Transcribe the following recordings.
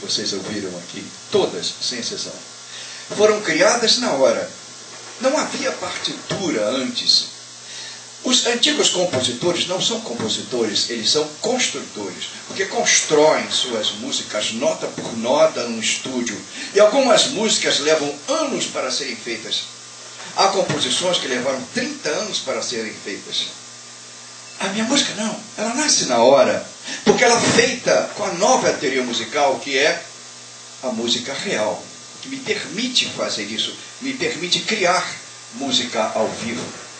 vocês ouviram aqui, todas, sem exceção, foram criadas na hora. Não havia partitura antes. Os antigos compositores não são compositores, eles são construtores, porque constroem suas músicas nota por nota num estúdio. E algumas músicas levam anos para serem feitas. Há composições que levaram 30 anos para serem feitas. A minha música não, ela nasce na hora, porque ela é feita com a nova teoria musical, que é a música real, que me permite fazer isso, me permite criar música ao vivo.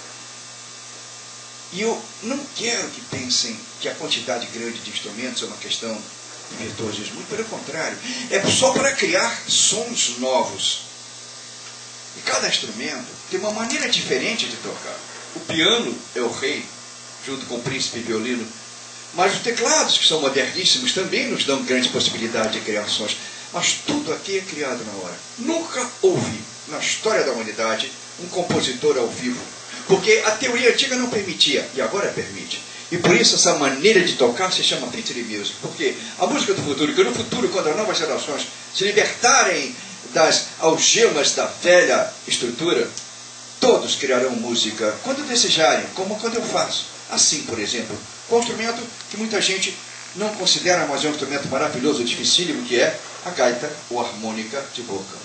E eu não quero que pensem que a quantidade grande de instrumentos é uma questão de virtuosismo, muito pelo contrário, é só para criar sons novos. E cada instrumento tem uma maneira diferente de tocar. O piano é o rei, junto com o príncipe violino, mas os teclados, que são moderníssimos, também nos dão grande possibilidade de criações. Mas tudo aqui é criado na hora. Nunca houve, na história da humanidade, um compositor ao vivo. Porque a teoria antiga não permitia, e agora permite. E por isso essa maneira de tocar se chama Future Music. Porque a música do futuro, que no futuro, quando as novas gerações se libertarem das algemas da velha estrutura, todos criarão música quando desejarem, como quando eu faço. Assim, por exemplo, com um instrumento que muita gente não considera, mas é um instrumento maravilhoso, dificílimo, que é a gaita ou harmônica de boca.